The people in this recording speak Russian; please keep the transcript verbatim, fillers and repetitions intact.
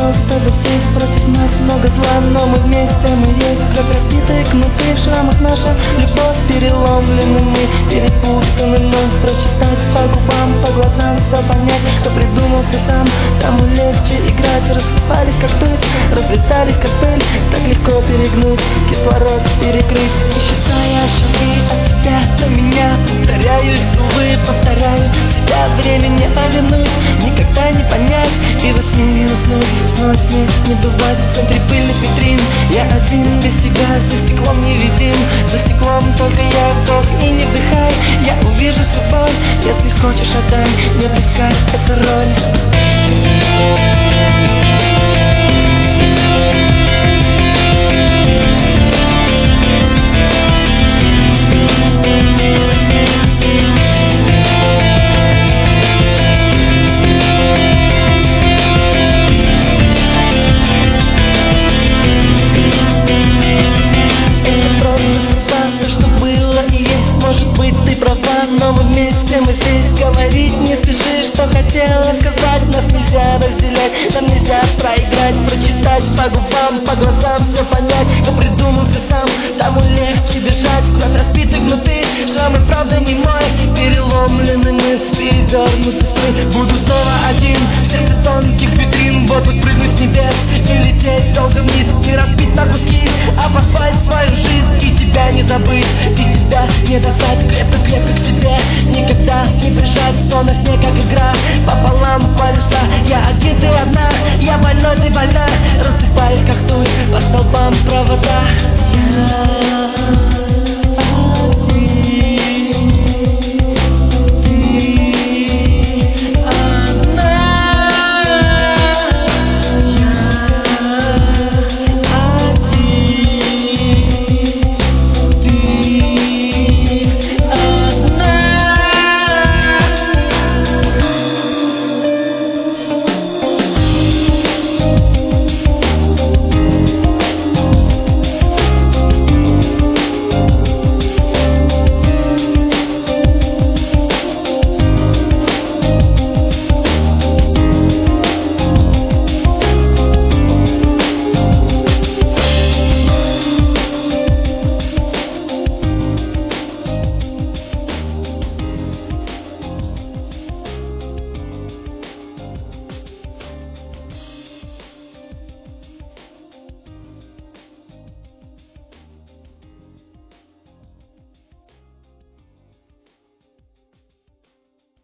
просто засесть. Против нас много зла, но мы вместе, мы есть. Кровь разбитые кнуты, в шрамах наша любовь. Переломлены мы, перепутаны вновь. Прочитать по губам, по глазам, все понять. Кто придумался сам, тому легче играть. Рассыпались как пыль, разлетались как пыль. Так легко перегнуть, кислород перекрыть. Не считая шаги от тебя до меня, повторяюсь, увы, повторяю себя. Время не оглянуть, никогда не понять. И во сне не уснуть, снова здесь не бывать. В центре пыльных витрин я один без тебя. За стеклом невидим, за стеклом только я. Вдох и не вдыхай, я увижу всю боль. Если хочешь, отдай, мне близка эта роль. Но мы вместе, мы здесь. Говорить не спеши, что хотела сказать. Нас нельзя разделять, нам нельзя проиграть. Прочитать по губам, по глазам, все понять. Кто придумался сам, тому легче бежать. Кровь разбиты гнуты, шрамы правда не мой. Переломлены мы, перевернуты сны. Буду снова один, в сердце тонких витрин. Вот вот прыгнуть с небес и лететь долго вниз. Не разбить на куски, а послать свою жизнь. И тебя не забыть, и тебя не достать. Крепко